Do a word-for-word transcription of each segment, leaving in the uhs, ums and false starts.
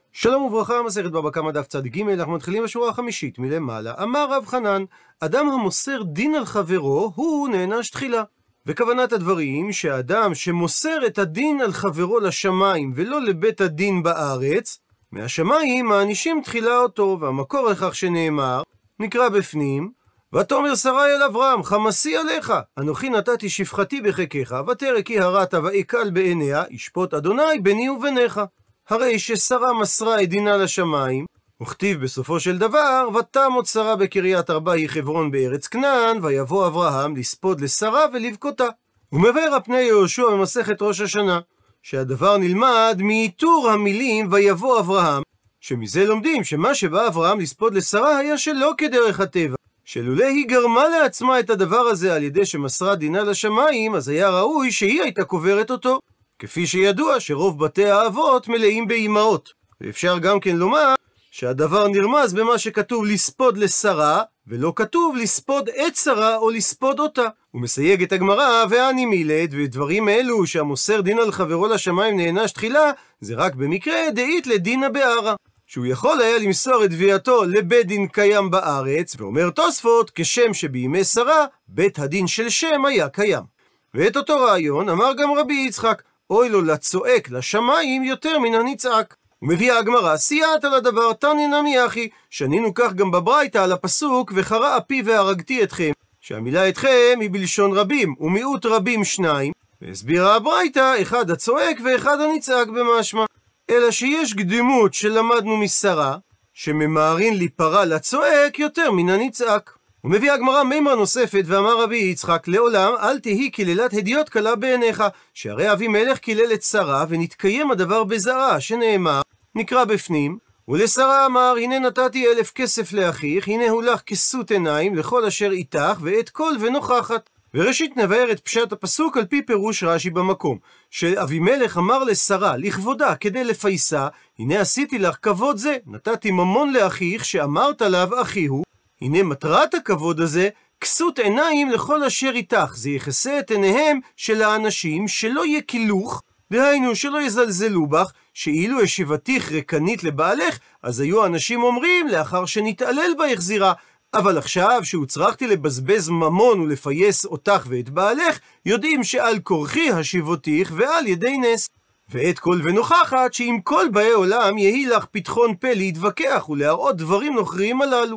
שלום וברכה, מסכת בבא קמא דף צד ג', אנחנו מתחילים בשורה החמישית מלמעלה. אמר רב חנן, אדם המוסר דין על חברו, הוא נענש תחילה. וכוונת הדברים, שהאדם שמוסר את הדין על חברו לשמיים ולא לבית הדין בארץ, מהשמיים מענישים תחילה אותו, והמקור לכך שנאמר, נקרא בפנים, ותאמר שרי אל אברהם, חמסי עליך, אנוכי נתתי שפחתי בחיקך, ותרא כי הרעת ואקל בעיניה, ישפוט אדוני ביני וביניך. הרי ששרה מסרה את דינה לשמיים, וכתיב בסופו של דבר, ותמות שרה בקריית ארבע היא חברון בארץ כנען, ויבוא אברהם לספוד לשרה ולבכותה. ומבאר הפני יהושע במסכת ראש השנה, שהדבר נלמד מאיתור המילים ויבוא אברהם, שמזה לומדים שמה שבא אברהם לספוד לשרה היה שלא כדרך הטבע, שלולא היא גרמה לעצמה את הדבר הזה על ידי שמסרה דינה לשמיים, אז היה ראוי שהיא הייתה קוברת אותו. כפי שידוע שרוב בתי האבות מלאים באימהות. ואפשר גם כן לומר שהדבר נרמז במה שכתוב לספוד לשרה, ולא כתוב לספוד את שרה או לספוד אותה. הוא מסייג את הגמרא, ואני מילד, ודברים אלו שהמוסר דין על חברו לשמיים נענש תחילה, זה רק במקרה דאית לדינא בערא. שהוא יכול היה למסור את תביעתו לבית דין קיים בארץ, ואומר תוספות, כשם שבימי שרה, בית הדין של שם היה קיים. ואת אותו רעיון אמר גם רבי יצחק, אוי לו לצועק לשמיים יותר מן הנצעק. ומביאה הגמרא, סייעת על הדבר תניא נמי אחי, שנינו כך גם בברייתא על הפסוק, וחרה אפי והרגתי אתכם, שהמילה אתכם היא בלשון רבים, ומיעוט רבים שניים, והסבירה הברייתא, אחד הצועק ואחד הנצעק במשמע. אלא שיש קדימות שלמדנו משרה, שממהרין להיפרע לצועק יותר מן הנצעק. ומביא הגמרא מימרה נוספת, ואמר רבי יצחק, לעולם אל תהי קללת הדיוט קלה בעיניך, שהרי אבימלך קילל את שרה, ונתקיים הדבר בזרעה, שנאמר, נקרא בפנים, ולשרה אמר, הנה נתתי אלף כסף לאחיך, הנה הוא לך כסות עיניים לכל אשר איתך, ואת כל ונוכחת. וראשית נבהר את פשט הפסוק על פי פירוש רש"י במקום, שאבימלך אמר לשרה, לכבודה, כדי לפייסה, הנה עשיתי לך כבוד זה, נתתי ממון לאחיך, שאמרת עליו אחיהו, הנה מטרת הכבוד הזה, כסות עיניים לכל אשר איתך, זה יכסה את עיניהם של האנשים שלא יהיה כילוך, דהיינו שלא יזלזלו בך, שאילו ישיבתיך רקנית לבעלך, אז היו אנשים אומרים לאחר שנתעלל בה החזירה, אבל עכשיו שהוצרכתי לבזבז ממון ולפייס אותך ואת בעלך, יודעים שעל כורחי השיבותיך ועל ידי נס. ואת כל ונוכחת שאם כל באי עולם יהי לך פתחון פה להתווכח ולהראות דברים נוכריים הללו.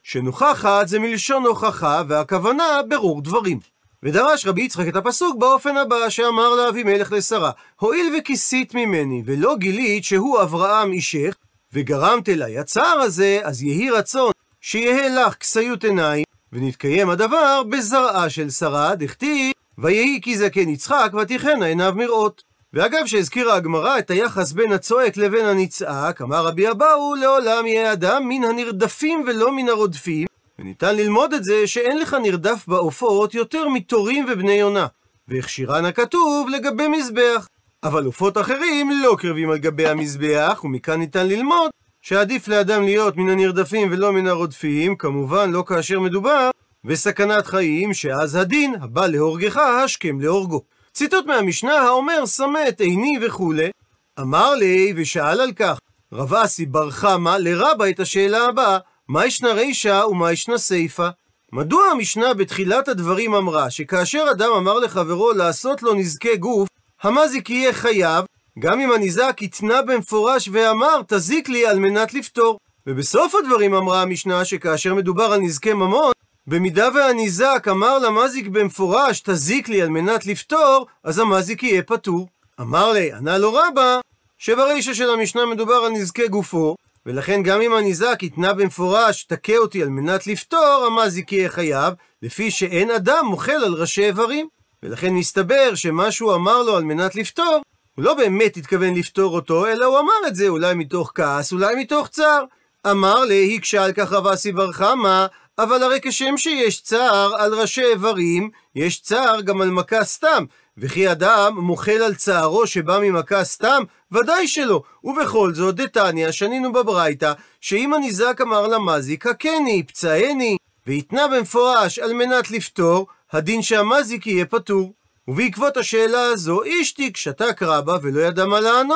שנוכחת זה מלשון הוכחה, והכוונה ברור דברים. ודרש רבי יצחק את הפסוק באופן הבא, שאמר לאבימלך לשרה, הואיל וכיסית ממני ולא גילית שהוא אברהם אישך, וגרמת אליי הצער הזה, אז יהי רצון שיהא לך כסיות עיניים, ונתקיים הדבר בזרעה של שרה, דכתיב ויהי כי זקן יצחק ותיכנה עיניו מראות. ואגב שהזכירה הגמרא את היחס בין הצועק לבין הנצעק, אמר רבי אבאו, לעולם יהיה אדם מן הנרדפים ולא מן הרודפים, וניתן ללמוד את זה שאין לך נרדף בעופות יותר מתורים ובני יונה, והכשירן הכתוב לגבי מזבח, אבל עופות אחרים לא קרבים על גבי המזבח, ומכאן ניתן ללמוד שעדיף לאדם להיות מן הנרדפים ולא מן הרודפים, כמובן לא כאשר מדובר בסכנת חיים, שאז הדין הבא להורגך השכם להורגו. ציטוט מהמשנה האומר שמה את עיני וכולי. אמר לי ושאל על כך רב אסי בר חמא לרבה את השאלה הבאה, מה ישנה רישה ומה ישנה סיפה? מדוע המשנה בתחילת הדברים אמרה שכאשר אדם אמר לחברו לעשות לו נזקי גוף, המזיק יהיה חייב, גם אם הניזק התנה במפורש ואמר תזיק לי על מנת לפתור, ובסוף הדברים אמרה המשנה שכאשר מדובר על נזקי ממון, במידה והניזק אמר למזיק במפורש תזיק לי על מנת לפתור, אז המזיק יהיה פטור. אמר לי, ענה לו רבה, שברישה של המשנה מדובר על נזקי גופו, ולכן גם אם הניזק התנה במפורש תכה אותי על מנת לפתור, המזיק יהיה חייב, לפי שאין אדם מוחל על ראשי איברים. ולכן מסתבר שמה שהוא אמר לו על מנת לפתור, הוא לא באמת התכוון לפתור אותו, אלא הוא אמר את זה אולי מתוך כעס, אולי מתוך צער. אמר לי, הקשה על כך רב אסי בר חמא, אבל הרי כשם שיש צער על ראשי איברים, יש צער גם על מכה סתם, וכי אדם מוחל על צערו שבא ממכה סתם, ודאי שלא. ובכל זאת דתניא שנינו בברייתא, שאם הניזק אמר למזיק הכני, פצעני, והתנה במפורש על מנת לפתור, הדין שהמזיק יהיה פטור. ובעקבות השאלה הזו, אשתיק שתק רבא ולא ידע מה לענות,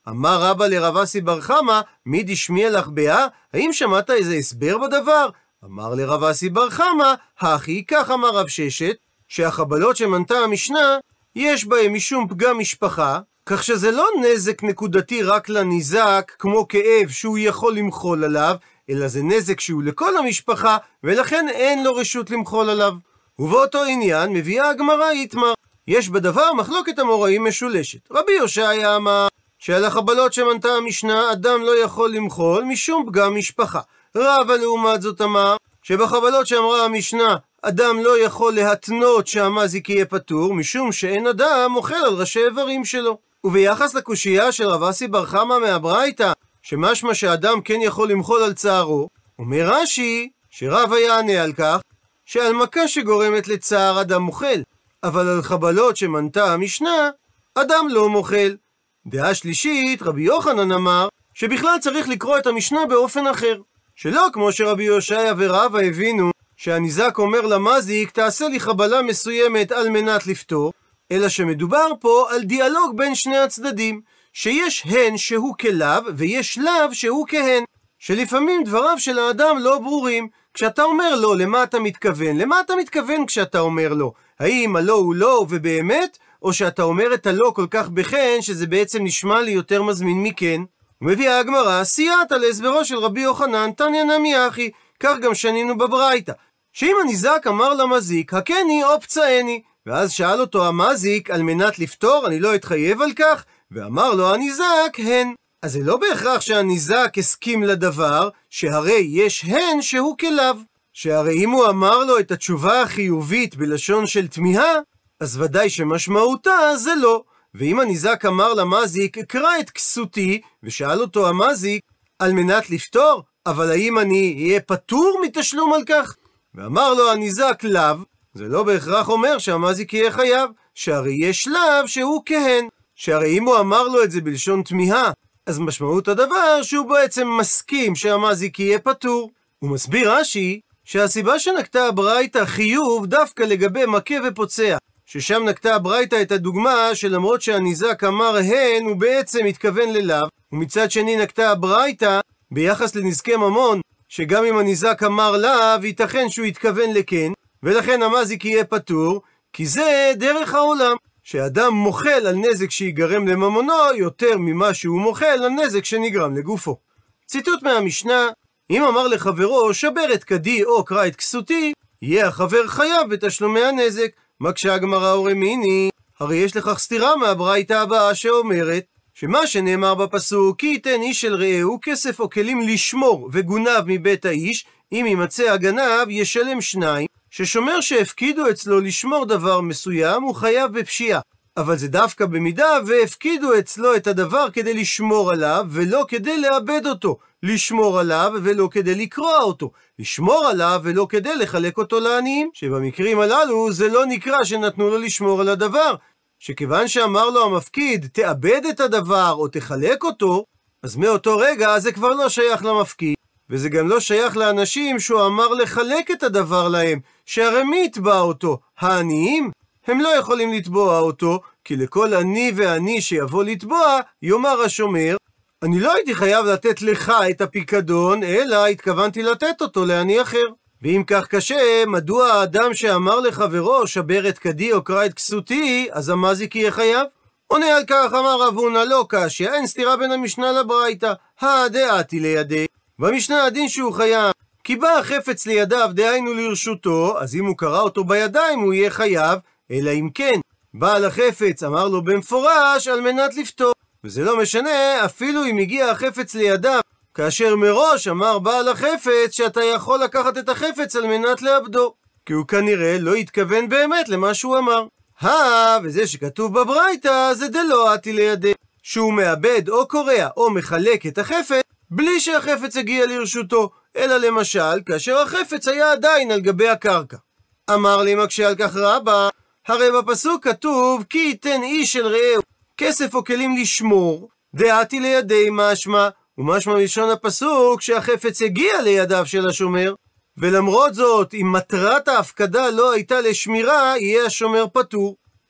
אמר רבא לרב אסי בר חמא, מי דשמיע לך באה? האם שמעת איזה הסבר בדבר? אמר לרב אסי בר חמא, הכי כך אמר רב ששת, שהחבלות שמנתה המשנה, יש בהם משום פגם משפחה, כך שזה לא נזק נקודתי רק לניזק, כמו כאב שהוא יכול למחול עליו, אלא זה נזק שהוא לכל המשפחה, ולכן אין לו רשות למחול עליו. ובאותו עניין מביאה הגמרא איתמר. יש בדבר מחלוקת אמוראים משולשת. רבי יושעיה אמר שעל החבלות שמנתה המשנה אדם לא יכול למחול משום פגם משפחה. רבא לעומת זאת אמר שבחבלות שאמרה המשנה אדם לא יכול להתנות שהמזיק יהיה פטור, משום שאין אדם מוחל על ראשי איברים שלו. וביחס לקושייה של רב אסי בר חמא מהברייתא, שמשמע שאדם כן יכול למחול על צערו, אומר רש"י שרבא יענה על כך שעל מכה שגורמת לצער אדם מוחל, אבל על חבלות שמנתה המשנה אדם לא מוחל. דעה שלישית, רבי יוחנן אמר שבכלל צריך לקרוא את המשנה באופן אחר, שלא כמו שרבי יושעיה ורבא הבינו שהניזק אומר למזיק תעשה לי חבלה מסוימת על מנת לפתור, אלא שמדובר פה על דיאלוג בין שני הצדדים, שיש הן שהוא כלאו ויש לאו שהוא כהן, שלפעמים דבריו של האדם לא ברורים. כשאתה אומר לו למה אתה מתכוון, למה אתה מתכוון כשאתה אומר לו? האם הלא הוא לא ובאמת, או שאתה אומר את הלא כל כך בחן שזה בעצם נשמע לי יותר מזמין מכן? ומביאה הגמרא סייעתא להסברו של רבי יוחנן תניא נמי אחי, כך גם שנינו בברייתא, שאם הניזק אמר למזיק הקני או פצעני, ואז שאל אותו המזיק על מנת לפתור, אני לא אתחייב על כך, ואמר לו הניזק הן. אז זה לא בהכרח שהניזק הסכים לדבר, שהרי יש הן שהוא כלאו, שהרי אם הוא אמר לו את התשובה החיובית בלשון של תמיהה, אז ודאי שמשמעותה זה לא. ואם הניזק אמר למזיק קרא את כסותי, ושאל אותו המזיק על מנת לפתור, אבל האם אני אהיה פטור מתשלום על כך? ואמר לו הניזק לאו, זה לא בהכרח אומר שהמזיק יהיה חייב, שהרי יש לאו שהוא כהן, שהרי אם הוא אמר לו את זה בלשון תמיהה, אז משמעות הדבר שהוא בעצם מסכים שהמזיק יהיה פטור. הוא מסביר רש"י שהסיבה שנקטה הברייתא חיוב דווקא לגבי מכה ופוצע, ששם נקטה הברייתא את הדוגמה שלמרות שהניזק אמר הן הוא בעצם מתכוון ללאו, ומצד שני נקטה הברייתא ביחס לנזקי ממון, שגם אם הניזק אמר לאו ייתכן שהוא יתכוון לכן, ולכן המזיק יהיה פטור, כי זה דרך העולם, שאדם מוחל על נזק שיגרם לממונו יותר ממה שהוא מוחל על נזק שנגרם לגופו. ציטוט מהמשנה, אם אמר לחברו שבר את כדי או קרא את כסותי, יהיה החבר חייב בתשלומי הנזק. מקשה הגמרא ורמיני, הרי יש לכך סתירה מהברייתא הבאה שאומרת שמה שנאמר בפסוק כי ייתן איש אל רעהו כסף או כלים לשמור וגונב מבית האיש, אם יימצא הגנב ישלם שניים, ששומר שהפקידו אצלו לשמור דבר מסוים הוא חייב בפשיעה, אבל זה דווקא במידה והפקידו אצלו את הדבר כדי לשמור עליו ולא כדי לאבד אותו, לשמור עליו ולא כדי לקרוע אותו, לשמור עליו ולא כדי לחלק אותו לעניים, שבמקרים הללו זה לא נקרא שנתנו לו לשמור על הדבר, שכיוון שאמר לו המפקיד תאבד את הדבר או תחלק אותו, אז מאותו רגע זה כבר לא שייך למפקיד, וזה גם לא שייך לאנשים שהוא אמר לחלק את הדבר להם, שהרי מי יתבע אותו? העניים? הם לא יכולים לתבוע אותו, כי לכל עני ועני שיבוא לתבוע, יאמר השומר, אני לא הייתי חייב לתת לך את הפיקדון, אלא התכוונתי לתת אותו לעני אחר. ואם כך קשה, מדוע האדם שאמר לחברו שבר את כדי או קרא את כסותי, אז המזיק יהיה חייב? עונה על כך אמר רב הונא לא קשיא, אין סתירה בין המשנה לברייתא, הדעתי לידי. במשנה הדין שהוא חייב, כי בא החפץ לידיו דהיינו לרשותו, אז אם הוא קרא אותו בידיים הוא יהיה חייב, אלא אם כן בעל החפץ אמר לו במפורש על מנת לפתור. וזה לא משנה אפילו אם הגיע החפץ לידיו, כאשר מראש אמר בעל החפץ שאתה יכול לקחת את החפץ על מנת לאבדו, כי הוא כנראה לא התכוון באמת למה שהוא אמר. הא, וזה שכתוב בברייתא זה דלא עתי לידי, שהוא מאבד או קורע או מחלק את החפץ בלי שהחפץ הגיע לרשותו, אלא למשל כאשר החפץ היה עדיין על גבי הקרקע. אמר לי מקשה על כך רבא, הרי בפסוק כתוב כי ייתן איש אל רעהו כסף או כלים לשמור, דעתי לידי משמע, ומשמע מלשון הפסוק שהחפץ הגיע לידיו של השומר, ולמרות זאת אם מטרת ההפקדה לא הייתה לשמירה, יהיה השומר פטור.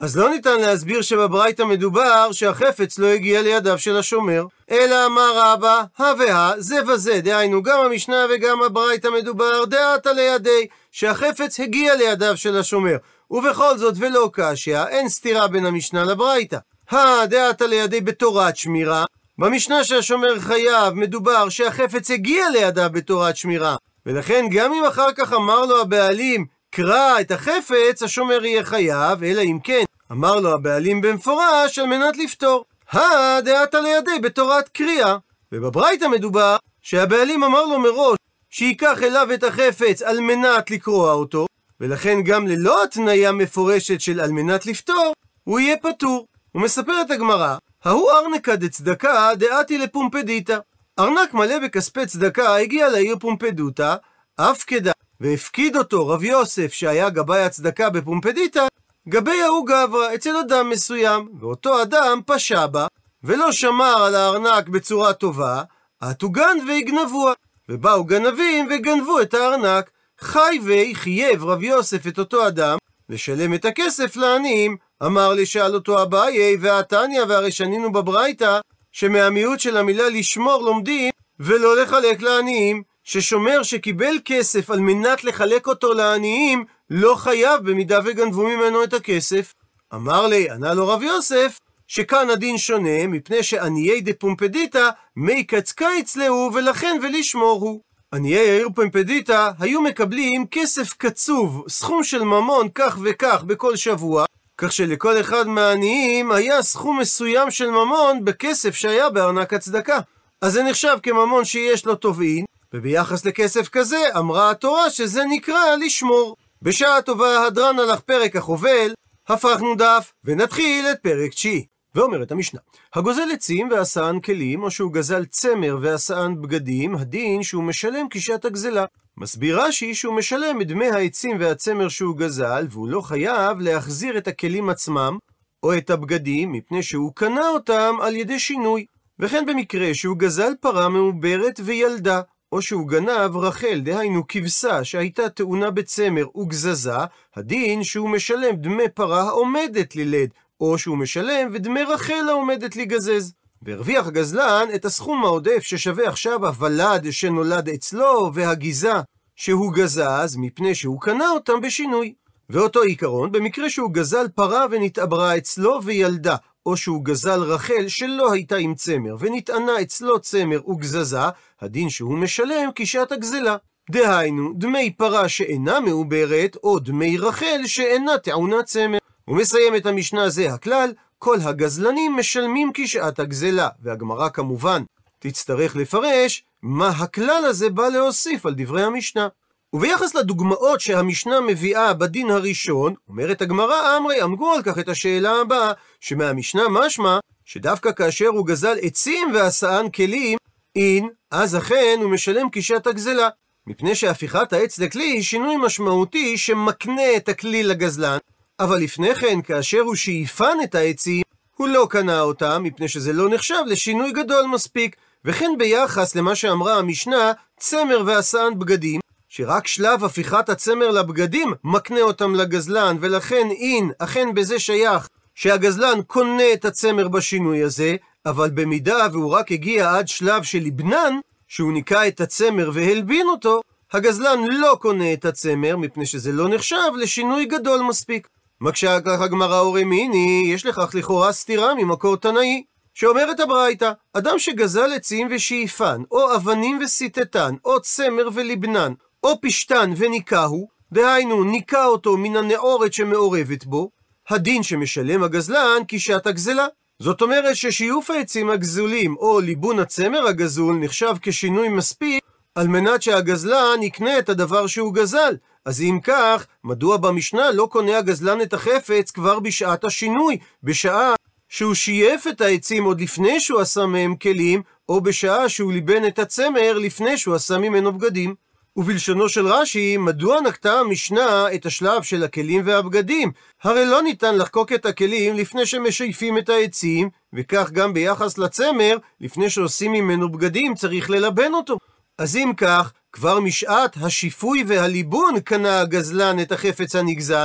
אז לא ניתן להסביר שבברייתא מדובר שהחפץ לא הגיע לידיו של השומר, אלא אמר רבא, הווה זה וזה, דהיינו גם המשנה וגם הברייתא מדובר דעתא לידי, שהחפץ הגיע לידיו של השומר, ובכל זאת ולא קשיא, אין סתירה בין המשנה לברייתא. הדעתא לידי בתורת שמירה, במשנה שהשומר חייב מדובר שהחפץ הגיע לידיו בתורת שמירה, ולכן גם אם אחר כך אמר לו הבעלים קרא את החפץ, השומר יהיה חייב, אלא אם כן אמר לו הבעלים במפורש על מנת לפתור. הדעתא לידי בתורת קריאה, ובברייתא מדובר שהבעלים אמר לו מראש שיקח אליו את החפץ על מנת לקרוע אותו, ולכן גם ללא התניה מפורשת של על מנת לפתור הוא יהיה פטור. ומספרת הגמרא, ההוא ארנקא דצדקה דעתי לפומפדיתא, ארנק מלא בכספי צדקה הגיע לעיר פומפדותא, הפקדה והפקיד אותו רב יוסף שהיה גבאי הצדקה בפומפדיתא, גבי ההוא גברא אצל אדם מסוים, ואותו אדם פשע בה ולא שמר על הארנק בצורה טובה, עטו גנב והגנבוה, ובאו גנבים וגנבו את הארנק. חי וי חייב רב יוסף את אותו אדם לשלם את הכסף לעניים. אמר לשאל אותו אביי, והתניא, והרי שנינו בברייתא שמהמיעוט של המילה לשמור לומדים ולא לחלק לעניים, ששומר שקיבל כסף על מנת לחלק אותו לעניים לא חייב במידה וגנבו ממנו את הכסף. אמר לי, ענה לו רב יוסף, שכאן הדין שונה, מפני שעניי דפומפדיתא מי קצקיץ להו, ולכן ולשמור הוא. עניי העיר פומפדיתא היו מקבלים כסף קצוב, סכום של ממון כך וכך בכל שבוע, כך שלכל אחד מהעניים היה סכום מסוים של ממון בכסף שהיה בארנק הצדקה. אז זה נחשב כממון שיש לו תובעין, וביחס לכסף כזה אמרה התורה שזה נקרא לשמור. בשעה טובה הדרן הלך פרק החובל, הפכנו דף ונתחיל את פרק תשיעי. ואומרת המשנה, הגוזל עצים ועשאן כלים, או שהוא גזל צמר ועשאן בגדים, הדין שהוא משלם כשעת הגזלה. מסביר רש"י שהוא משלם את דמי העצים והצמר שהוא גזל, והוא לא חייב להחזיר את הכלים עצמם או את הבגדים, מפני שהוא קנה אותם על ידי שינוי. וכן במקרה שהוא גזל פרה מעוברת וילדה, או שהוא גנב רחל, דהיינו כבשה שהייתה טעונה בצמר וגזזה, הדין שהוא משלם דמי פרה העומדת ללד, או שהוא משלם ודמי רחל העומדת לגזז. והרוויח הגזלן את הסכום העודף ששווה עכשיו הוולד שנולד אצלו והגיזה שהוא גזז, מפני שהוא קנה אותם בשינוי. ואותו עיקרון במקרה שהוא גזל פרה ונתעברה אצלו וילדה, או שהוא גזל רחל שלא הייתה עם צמר ונטענה אצלו צמר וגזזה, הדין שהוא משלם כשעת הגזלה. דהיינו דמי פרה שאינה מעוברת, או דמי רחל שאינה טעונה צמר. ומסיים את המשנה זה הכלל, כל הגזלנים משלמים כשעת הגזלה, והגמרא כמובן תצטרך לפרש מה הכלל הזה בא להוסיף על דברי המשנה. וביחס לדוגמאות שהמשנה מביאה בדין הראשון, אומרת הגמרא אמרי, אמרו על כך את השאלה הבאה, שמהמשנה משמע שדווקא כאשר הוא גזל עצים ועשאן כלים, אין, אז אכן הוא משלם כשעת הגזלה, מפני שהפיכת העץ לכלי היא שינוי משמעותי שמקנה את הכלי לגזלן, אבל לפני כן כאשר הוא שאיפן את העצים, הוא לא קנה אותם, מפני שזה לא נחשב לשינוי גדול מספיק. וכן ביחס למה שאמרה המשנה, צמר ועשאן בגדים, שרק שלב הפיכת הצמר לבגדים מקנה אותם לגזלן, ולכן אין, אכן בזה שייך שהגזלן קונה את הצמר בשינוי הזה, אבל במידה והוא רק הגיע עד שלב של לבנן, שהוא ניקה את הצמר והלבין אותו, הגזלן לא קונה את הצמר, מפני שזה לא נחשב לשינוי גדול מספיק. מקשה כך הגמרא אורמיני, יש לכך לכאורה סתירה ממקור תנאי, שאומרת הברייתא, אדם שגזל עצים ושאיפן, או אבנים וסיטטן, או צמר ולבנן, או פשטן וניקהו, דהיינו ניקה אותו מן הנאורת שמעורבת בו, הדין שמשלם הגזלן כשעת הגזלה. זאת אומרת ששיוף העצים הגזולים או ליבון הצמר הגזול נחשב כשינוי מספיק על מנת שהגזלן יקנה את הדבר שהוא גזל. אז אם כך, מדוע במשנה לא קונה הגזלן את החפץ כבר בשעת השינוי, בשעה שהוא שייף את העצים עוד לפני שהוא עשה מהם כלים, או בשעה שהוא ליבן את הצמר לפני שהוא עשה ממנו בגדים? ובלשונו של רש"י, מדוע נקטה המשנה את השלב של הכלים והבגדים? הרי לא ניתן לחקוק את הכלים לפני שמשייפים את העצים, וכך גם ביחס לצמר, לפני שעושים ממנו בגדים צריך ללבן אותו. אז אם כך, כבר משעת השיפוי והליבון קנה הגזלן את החפץ הנגזל,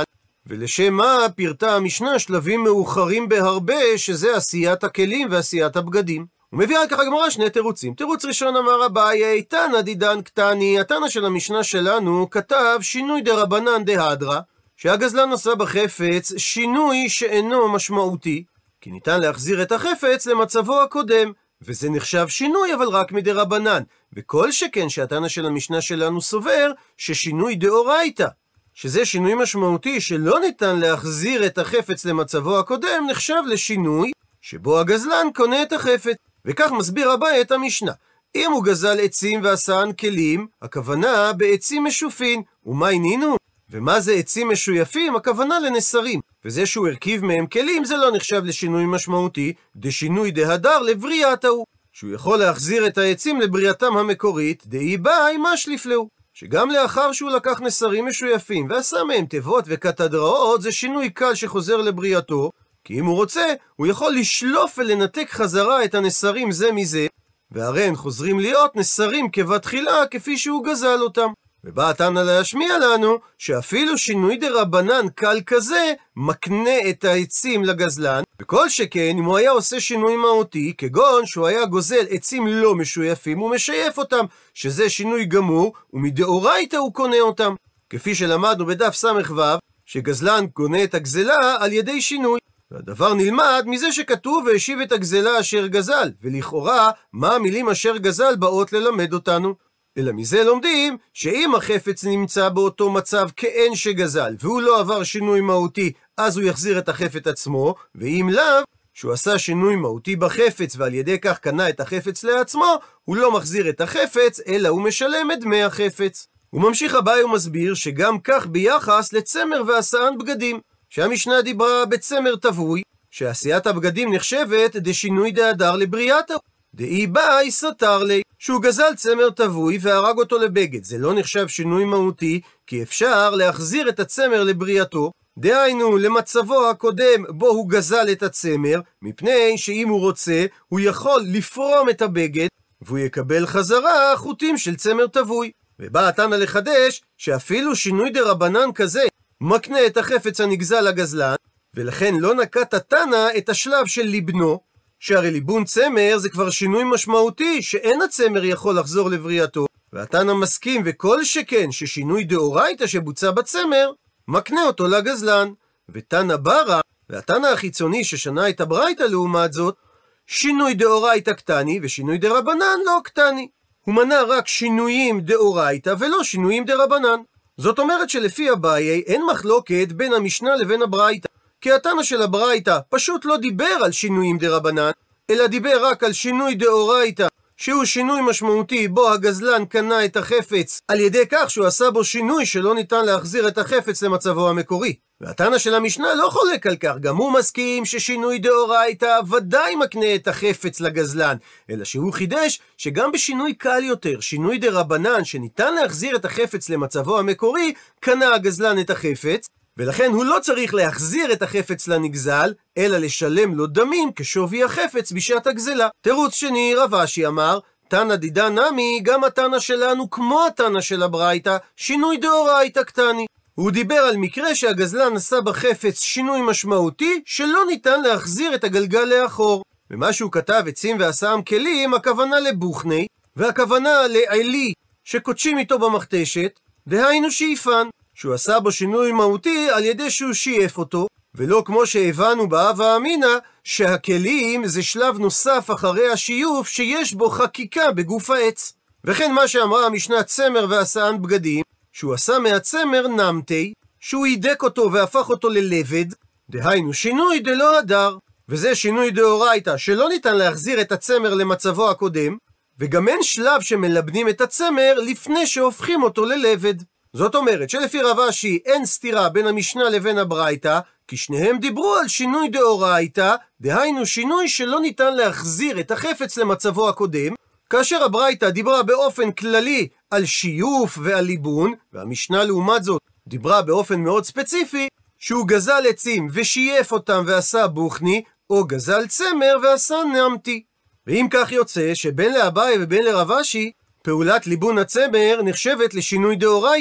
ולשם מה פירטה המשנה שלבים מאוחרים בהרבה, שזה עשיית הכלים ועשיית הבגדים. הוא מביא על כך הגמרא שני תירוצים. תירוץ ראשון, אמר אביי, תנא דידן קטני, התנא של המשנה שלנו כתב שינוי דרבנן דהדרא, שהגזלן עשה בחפץ שינוי שאינו משמעותי, כי ניתן להחזיר את החפץ למצבו הקודם, וזה נחשב שינוי אבל רק מדרבנן, וכל שכן שהתנא של המשנה שלנו סובר ששינוי דאורייתא, שזה שינוי משמעותי שלא ניתן להחזיר את החפץ למצבו הקודם, נחשב לשינוי שבו הגזלן קונה את החפץ. וכך מסביר אביי את המשנה. אם הוא גזל עצים ועשן כלים, הכוונה בעצים משופין. ומה ענינו? ומה זה עצים משויפים? הכוונה לנסרים. וזה שהוא הרכיב מהם כלים, זה לא נחשב לשינוי משמעותי, דשינוי דהדר לבריאתו, שהוא יכול להחזיר את העצים לבריאתם המקורית, דאי באי משליף לו, שגם לאחר שהוא לקח נסרים משויפים ועשה מהם תיבות וקתדראות, זה שינוי קל שחוזר לבריאתו, כי אם הוא רוצה, הוא יכול לשלוף ולנתק חזרה את הנסרים זה מזה, והרי הם חוזרים להיות נסרים כבתחילה כפי שהוא גזל אותם. ובא התנא להשמיע לנו שאפילו שינוי דרבנן קל כזה מקנה את העצים לגזלן, וכל שכן אם הוא היה עושה שינוי מהותי, כגון שהוא היה גוזל עצים לא משויפים ומשייף אותם, שזה שינוי גמור, ומדאורייתא הוא קונה אותם, כפי שלמדנו בדף ס"ו, שגזלן קונה את הגזלה על ידי שינוי. והדבר נלמד מזה שכתוב והשיב את הגזלה אשר גזל, ולכאורה מה המילים אשר גזל באות ללמד אותנו? אלא מזה לומדים שאם החפץ נמצא באותו מצב כאין שגזל והוא לא עבר שינוי מהותי, אז הוא יחזיר את החפץ עצמו, ואם לאו, שהוא עשה שינוי מהותי בחפץ ועל ידי כך קנה את החפץ לעצמו, הוא לא מחזיר את החפץ אלא הוא משלם את דמי החפץ. הוא ממשיך אביי ומסביר שגם כך ביחס לצמר ועשאן בגדים, שהמשנה דיברה בצמר תבוי, שעשיית הבגדים נחשבת דשינוי דהדר לבריאתו, דאי באי סתר לי, שהוא גזל צמר תבוי והרג אותו לבגד. זה לא נחשב שינוי מהותי, כי אפשר להחזיר את הצמר לבריאתו, דהיינו למצבו הקודם בו הוא גזל את הצמר, מפני שאם הוא רוצה הוא יכול לפרום את הבגד והוא יקבל חזרה חוטים של צמר תבוי. ובא התנא לחדש שאפילו שינוי דרבנן כזה מקנה את החפץ הנגזל לגזלן, ולכן לא נקט התנא את השלב של ליבנו, שהרי ליבון צמר זה כבר שינוי משמעותי שאין הצמר יכול לחזור לבריאתו, והתנא מסכים וכל שכן ששינוי דאורייתא שבוצע בצמר מקנה אותו לגזלן. ותנא ברא, והתנא החיצוני ששנה את הברייתא לעומת זאת, שינוי דאורייתא קטני ושינוי דרבנן לא קטני. הוא מנה רק שינויים דאורייתא ולא שינויים דרבנן. זאת אומרת שלפי אביי אין מחלוקת בין המשנה לבין הברייתא, כי התנא של הברייתא פשוט לא דיבר על שינויים דרבנן, אלא דיבר רק על שינוי דאורייתא, שהוא שינוי משמעותי בו הגזלן קנה את החפץ על ידי כך שהוא עשה בו שינוי שלא ניתן להחזיר את החפץ למצבו המקורי. והתנא של המשנה לא חולק על כך, גם הוא מסכים ששינוי דאורייתא ודאי מקנה את החפץ לגזלן, אלא שהוא חידש שגם בשינוי קל יותר, שינוי דרבנן שניתן להחזיר את החפץ למצבו המקורי, קנה הגזלן את החפץ, ולכן הוא לא צריך להחזיר את החפץ לנגזל, אלא לשלם לו דמים כשווי החפץ בשעת הגזלה. תירוץ שני, רב אשי אמר, תנא דידן נמי, גם התנא שלנו כמו התנא של הברייתא, שינוי דאורייתא קטני. הוא דיבר על מקרה שהגזלן עשה בחפץ שינוי משמעותי שלא ניתן להחזיר את הגלגל לאחור. ומה שהוא כתב עצים ועשאם כלים, הכוונה לבוכני, והכוונה לעלי שקודשים איתו במכתשת, דהיינו שאיפן, שהוא עשה בו שינוי מהותי על ידי שהוא שייף אותו, ולא כמו שהבנו בהווה אמינא, שהכלים זה שלב נוסף אחרי השיוף שיש בו חקיקה בגוף העץ. וכן מה שאמרה המשנה צמר ועשאן בגדים, שהוא עשה מהצמר נמתי, שהוא הידק אותו והפך אותו ללבד, דהיינו שינוי דלא הדר, וזה שינוי דאורייתא שלא ניתן להחזיר את הצמר למצבו הקודם, וגם אין שלב שמלבנים את הצמר לפני שהופכים אותו ללבד. זאת אומרת שלפי רב אשי אין סתירה בין המשנה לבין הברייתא, כי שניהם דיברו על שינוי דאורייתא, דהיינו שינוי שלא ניתן להחזיר את החפץ למצבו הקודם, כאשר הברייתא דיברה באופן כללי על שיוף ועל ליבון, והמשנה לעומת זאת דיברה באופן מאוד ספציפי שהוא גזל עצים ושייף אותם ועשה בוכני, או גזל צמר ועשה נמתי. ואם כך יוצא שבין לאביי ובין לרב אשי פעולת ליבון הצמר נחשבת לשינוי דאורייתא,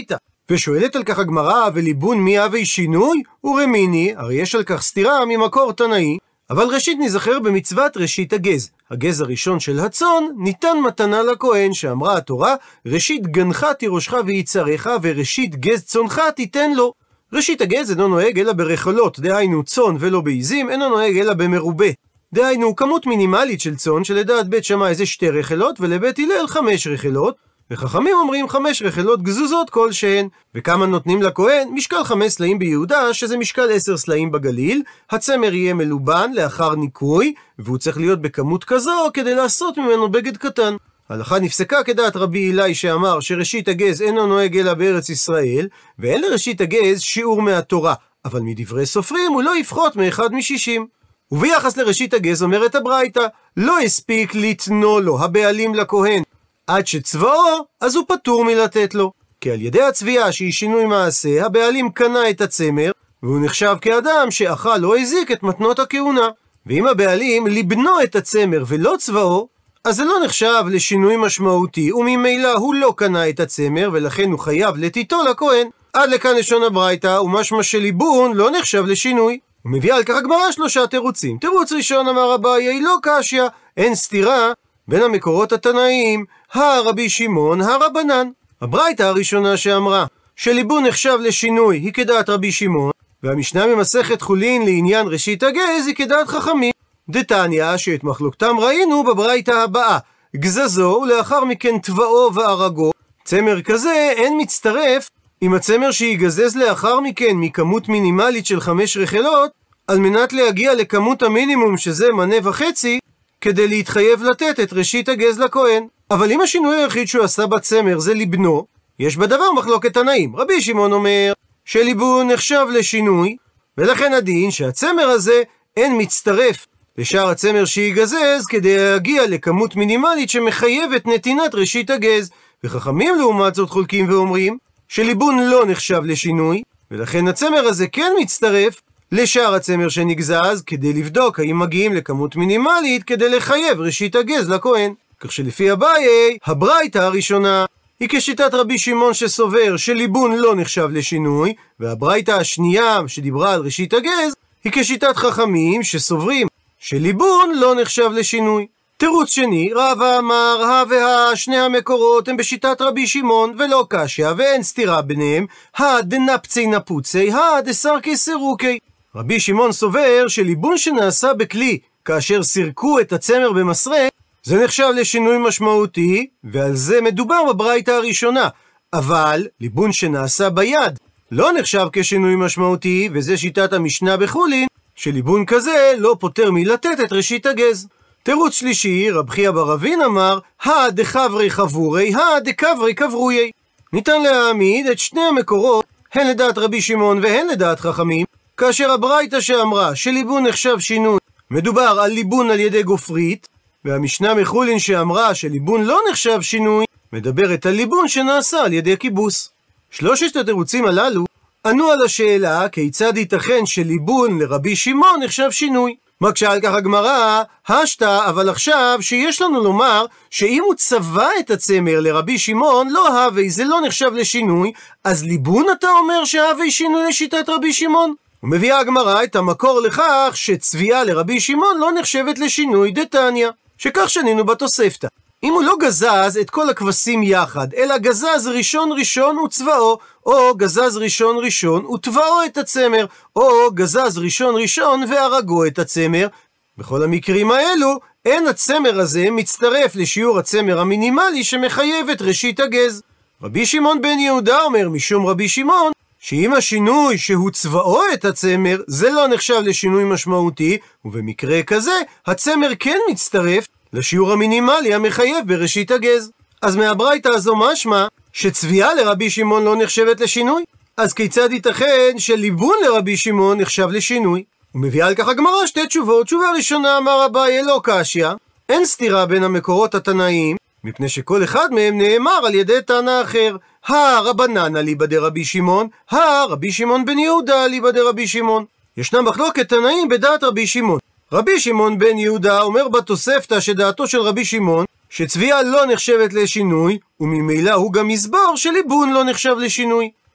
ושואלת על כך הגמרא, וליבון מי הווי שינוי? ורמיני, הרי יש על כך סתירה ממקור תנאי. אבל ראשית נזכר במצוות ראשית הגז. הגז הראשון של הצאן ניתן מתנה לכהן, שאמרה התורה, ראשית גנך תירושך ויצריך, וראשית גז צאנך תיתן לו. ראשית הגז אינו נוהג אלא ברחלות, דהיינו צאן ולא בעיזים, אינו נוהג אלא במרובה. דהיינו כמות מינימלית של צאן, שלדעת בית שמאי זה שתי רחלות, ולבית הלל חמש רחלות, וחכמים אומרים חמש רחלות גזוזות כלשהן. וכמה נותנים לכהן? משקל חמש סלעים ביהודה, שזה משקל עשר סלעים בגליל. הצמר יהיה מלובן לאחר ניקוי, והוא צריך להיות בכמות כזו כדי לעשות ממנו בגד קטן. הלכה נפסקה כדעת רבי אלי שאמר שראשית הגז אינו נוהג אלא בארץ ישראל, ואין לראשית הגז שיעור מהתורה, אבל מדברי סופרים הוא לא יפחות מאחד משישים. וביחס לראשית הגז אומרת הברייתא, לא הספיק לתנו לו הבעלים לכהן עד שצבאו, אז הוא פטור מלתת לו. כי על ידי הצביעה שהיא שינוי מעשה, הבעלים קנה את הצמר, והוא נחשב כאדם שאכל או הזיק את מתנות הכהונה. ואם הבעלים ליבנו את הצמר ולא צבאו, אז זה לא נחשב לשינוי משמעותי, וממילא הוא לא קנה את הצמר, ולכן הוא חייב לתיתו לכהן. עד לכאן לשון הברייתא, ומשמע שליבון לא נחשב לשינוי. הוא מביא על כך הגמרא שלושה תירוצים. תירוץ ראשון אמר אביי, לא קשיא, אין סתירה בין המקורות התנאיים, הרבי שמעון, הרבנן. הברייתא הראשונה שאמרה שליבון נחשב לשינוי היא כדעת רבי שמעון, והמשנה ממסכת חולין לעניין ראשית הגז היא כדעת חכמים. דתניא, שאת מחלוקתם ראינו בברייתא הבאה, גזזו ולאחר מכן טבעו והרגו. צמר כזה אין מצטרף עם הצמר שיגזז לאחר מכן מכמות מינימלית של חמש רחלות, על מנת להגיע לכמות המינימום שזה מנה וחצי, כדי להתחייב לתת את ראשית הגז לכהן. אבל אם השינוי היחיד שהוא עשה בצמר זה ליבנו, יש בדבר מחלוקת תנאים. רבי שמעון אומר שליבון נחשב לשינוי, ולכן הדין שהצמר הזה אין מצטרף לשאר הצמר שיגזז כדי להגיע לכמות מינימלית שמחייבת נתינת ראשית הגז. וחכמים לעומת זאת חולקים ואומרים שליבון לא נחשב לשינוי, ולכן הצמר הזה כן מצטרף לשאר הצמר שנגזז כדי לבדוק האם מגיעים לכמות מינימלית כדי לחייב ראשית הגז לכהן. כך שלפי אביי, הברייתא הראשונה היא כשיטת רבי שמעון שסובר שליבון לא נחשב לשינוי, והברייתא השנייה שדיברה על ראשית הגז היא כשיטת חכמים שסוברים שליבון לא נחשב לשינוי. תירוץ שני, רבא אמר, הא והא, שני המקורות הם בשיטת רבי שמעון ולא קשיא ואין סתירה ביניהם, הא דנפצי נפוצי, הא דסרקי סירוקי. רבי שמעון סובר שליבון שנעשה בכלי כאשר סירקו את הצמר במסרק, זה נחשב לשינוי משמעותי, ועל זה מדובר בברייתא הראשונה. אבל ליבון שנעשה ביד לא נחשב כשינוי משמעותי, וזה שיטת המשנה בחולין, שליבון כזה לא פותר מלתת את ראשית הגז. תירוץ שלישי, רב חייא בר אבין אמר, הא דחברי חבורי, הא דקברי קברוי. ניתן להעמיד את שני המקורות, הן לדעת רבי שמעון והן לדעת חכמים, כאשר הברייתא שאמרה שליבון נחשב שינוי, מדובר על ליבון על ידי גופרית, והמשנה מחולין שאמרה שליבון לא נחשב שינוי, מדברת על ליבון שנעשה על ידי כיבוס. שלושת התירוצים הללו ענו על השאלה כיצד ייתכן שליבון לרבי שמעון נחשב שינוי. מקשה על כך הגמרא, השתא, אבל עכשיו שיש לנו לומר שאם הוא צבע את הצמר לרבי שמעון, לא הווי, זה לא נחשב לשינוי, אז ליבון אתה אומר שהווי שינוי לשיטת רבי שמעון? ומביאה הגמרא את המקור לכך שצביעה לרבי שמעון לא נחשבת לשינוי דתניא, שכך שנינו בתוספתא. אם הוא לא גזז את כל הכבשים יחד, אלא גזז ראשון ראשון וצבאו, או גזז ראשון ראשון וטבעו את הצמר, או גזז ראשון ראשון והרגו את הצמר, בכל המקרים האלו אין הצמר הזה מצטרף לשיעור הצמר המינימלי שמחייב את ראשית הגז. רבי שמעון בן יהודה אומר משום רבי שמעון שאם השינוי שהוא צבאו את הצמר זה לא נחשב לשינוי משמעותי, ובמקרה כזה הצמר כן מצטרף לשיעור המינימלי המחייב בראשית הגז. אז מהברייתא הזו משמע שצביעה לרבי שמעון לא נחשבת לשינוי, אז כיצד ייתכן שליבון לרבי שמעון נחשב לשינוי? ומביאה על כך הגמרא שתי תשובות. תשובה ראשונה, אמר אביי, לא קשיא, אין סתירה בין המקורות התנאיים, מפני שכל אחד מהם נאמר על ידי תנא אחר. הרבנן אליבא דרבי שמעון, הרבי שמעון בן יהודה אליבא דרבי שמעון. ישנה מחלוקת תנאים בדעת רבי שמעון. רבי שמעון בן יהודה אומר בתוספתא שדעתו של רבי שמעון שצביעה לא נחשבת לשינוי, וממילא הוא גם מסבר שליבון לא נחשב לשינוי.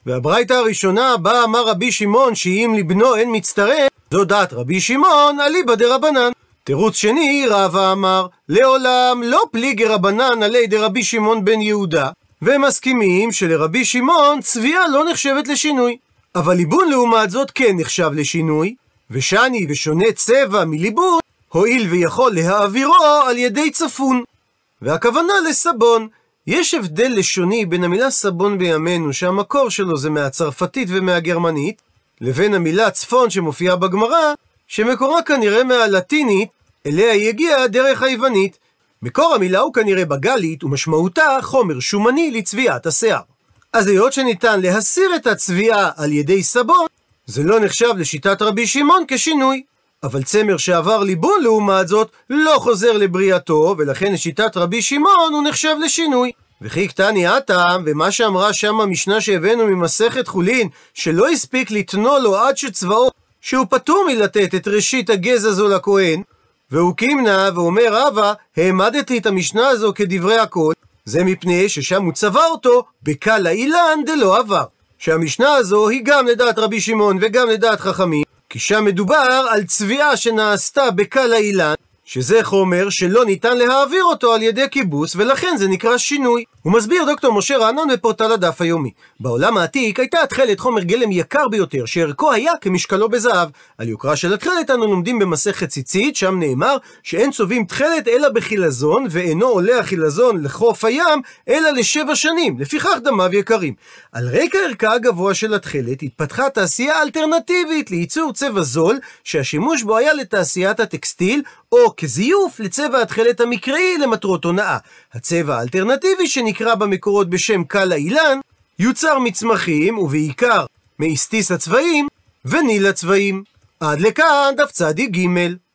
והברייתא הראשונה בה אמר רבי שמעון שאם לבנו אין מצטרף, זו דעת רבי שמעון אליבא דרבנן. תירוץ שני, רבא אמר, לעולם לא פליגי רבנן עלי דרבי שמעון בן יהודה, והם מסכימים שלרבי שמעון צביעה לא נחשבת לשינוי, אבל ליבון לעומת זאת כן נחשב לשינוי, ושני ושונה צבע מליבון, הואיל ויכול להעבירו על ידי צפון, והכוונה לסבון. יש הבדל לשוני בין המילה סבון בימינו, שהמקור שלו זה מהצרפתית ומהגרמנית, לבין המילה צפון שמופיעה בגמרא, שמקורה כנראה מהלטינית, אליה היא הגיעה דרך היוונית. מקור המילה הוא כנראה בגלית, ומשמעותה חומר שומני לצביעת השיער. אז היות שניתן להסיר את הצביעה על ידי סבון, זה לא נחשב לשיטת רבי שמעון כשינוי. אבל צמר שעבר ליבון לעומת זאת לא חוזר לבריאתו, ולכן לשיטת רבי שמעון הוא נחשב לשינוי. וכי קטני הטעם, ומה שאמרה שם המשנה שהבאנו ממסכת חולין, שלא הספיק לתנו לו עד שצבאו, שהוא פטור מלתת את ראשית הגז הזו לכהן, והוא קימנה ואומר רבא, העמדתי את המשנה הזו כדברי הכל, זה מפני ששם הוא צבע אותו בקל האילן דלא עבר. שהמשנה הזו היא גם לדעת רבי שמעון וגם לדעת חכמים, כי שם מדובר על צביעה שנעשתה בקל האילן, שזה חומר שלא ניתן להעביר אותו על ידי כיבוס, ולכן זה נקרא שינוי. הוא מסביר דוקטור משה רענן בפורטל הדף היומי. בעולם העתיק הייתה התכלת חומר גלם יקר ביותר, שערכו היה כמשקלו בזהב. על יוקרה של התכלת אנו לומדים במסכת ציצית, שם נאמר שאין צובעים תכלת אלא בחילזון, ואינו עולה החילזון לחוף הים אלא לשבע שנים, לפיכך דמיו יקרים. על רקע ערכה הגבוה של התכלת התפתחה תעשייה אלטרנטיבית לייצור צבע זול, שהשימוש בו היה לתעשיית הטקסטיל, או כזיוף לצבע התכלת המקראי למטרות הונאה. הצבע האלטרנטיבי שנקרא במקורות בשם קל האילן, יוצר מצמחים ובעיקר מאיסטיס הצבעים וניל הצבעים. עד לכאן דף צדיק ג'.